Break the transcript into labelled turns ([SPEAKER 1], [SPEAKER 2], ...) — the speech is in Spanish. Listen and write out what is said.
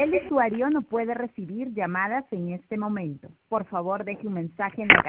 [SPEAKER 1] El usuario no puede recibir llamadas en este momento. Por favor, deje un mensaje en la